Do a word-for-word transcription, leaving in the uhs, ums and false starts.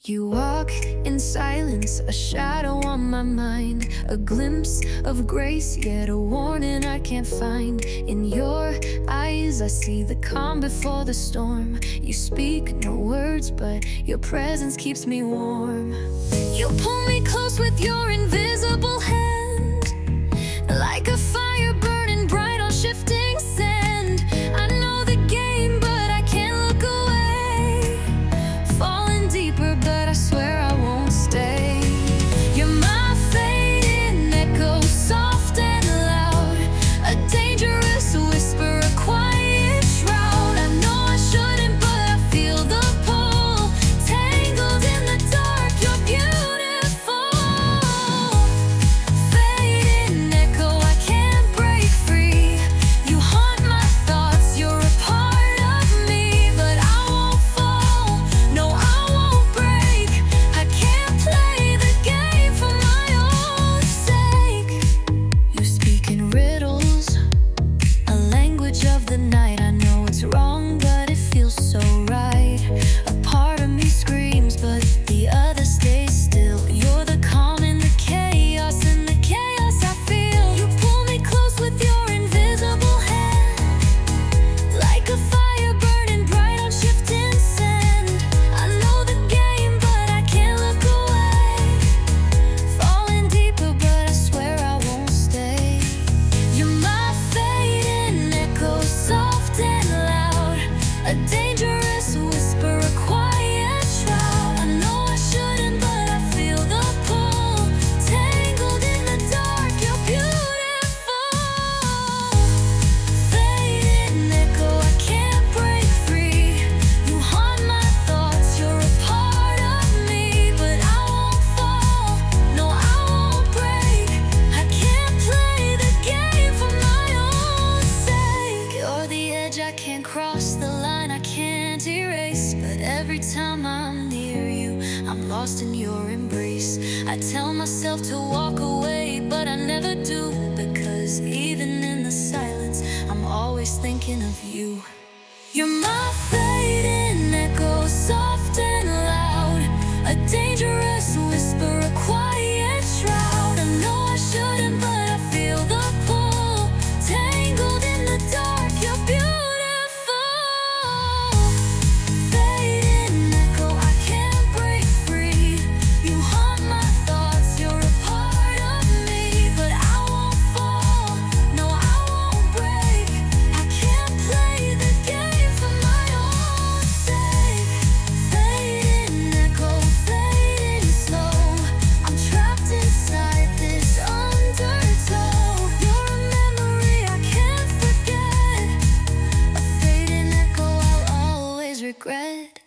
You walk in silence, a shadow on my mind, a glimpse of grace, yet a warning I can't find. In your eyes I see the calm before the storm. You speak no words, but your presence keeps me warm. You pull me close with your invisible hand, like a fire burning bright on shifting sand. I know the game, but I can't look away, falling deeper, but I swear I won't stay. You're my fading echo, soft and loud, a dangerous whisper, a quiet shroud. I know I shouldn't, but I feel the pull, tangled in the dark. You're beautiful, fading echo, I can't break free. You haunt my thoughts, you're a part of me, but I won't fall, no I won't break. I can't play the game for my own sake. You speak in riddles, a language of the night. I know it's wrong, but it feels so right. A part of me screams, but the other stays still. You're the calm in the chaos, in the chaos I feel. You pull me close with your invisible hand, like a fire burning bright on shifting sand. I know the game, but I can't look away, falling deeper, but I swear I won't stay. You're my fading echo, soft and loud, a dangerous whisper, a quiet shroud. I know I shouldn't, but I feel the pull, tangled in the dark. You're beautiful, fading echo, I can't break free. You haunt my thoughts, you're a part of me, but I won't fall, no I won't break. I can't play the game for my own sake. You're the edge I can't cross, the line I can't erase, but every time I'm near you, I'm lost in your embrace. I tell myself to walk away, but I never do, because even in the silence, I'm always thinking of you. You're my fading echo, soft and loud, a dangerous whisper, a quiet shroud. I know I shouldn't, but I feel the pull, tangled in the dark. You're beautiful, fading echo, I can't break free. You haunt my thoughts, you're a part of me, but I won't fall, no I won't break. I can't play the game for my own sake. Fading echo, fading slow, I'm trapped inside this undertow. You're a memory I can't forget, a fading echo I'll always regret.